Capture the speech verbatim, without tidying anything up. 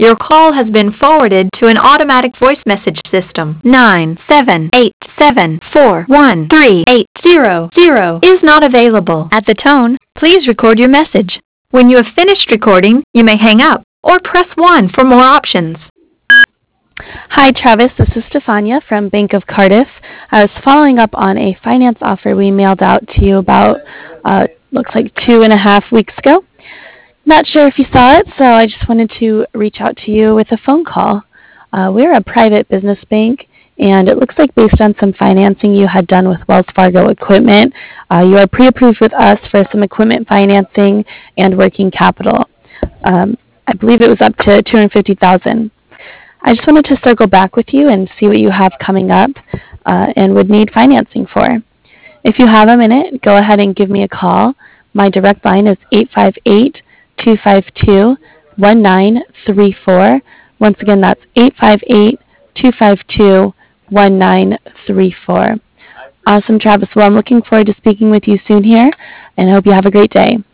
Your call has been forwarded to an automatic voice message system. nine seven eight seven four one three eight zero zero is not available. At the tone, please record your message. When you have finished recording, you may hang up or press one for more options. Hi, Travis. This is Stefania from Bank of Cardiff. I was following up on a finance offer we mailed out to you about, uh, looks like two and a half weeks ago. Not sure if you saw it, so I just wanted to reach out to you with a phone call. Uh, we're a private business bank, and it looks like based on some financing you had done with Wells Fargo Equipment, uh, you are pre-approved with us for some equipment financing and working capital. Um, I believe it was up to two hundred fifty thousand dollars. I just wanted to circle back with you and see what you have coming up uh, and would need financing for. If you have a minute, go ahead and give me a call. My direct line is eight five eight, two five two, one nine three four. Once again, that's eight five eight, two five two, one nine three four. Awesome, Travis. Well, I'm looking forward to speaking with you soon here, and I hope you have a great day.